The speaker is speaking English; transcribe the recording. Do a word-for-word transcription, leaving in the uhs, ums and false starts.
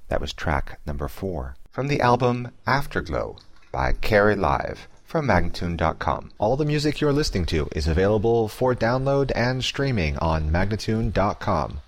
That was track number four from the album Afterglow by Carrie Live from Magnatune dot com. All the music you're listening to is available for download and streaming on Magnatune dot com.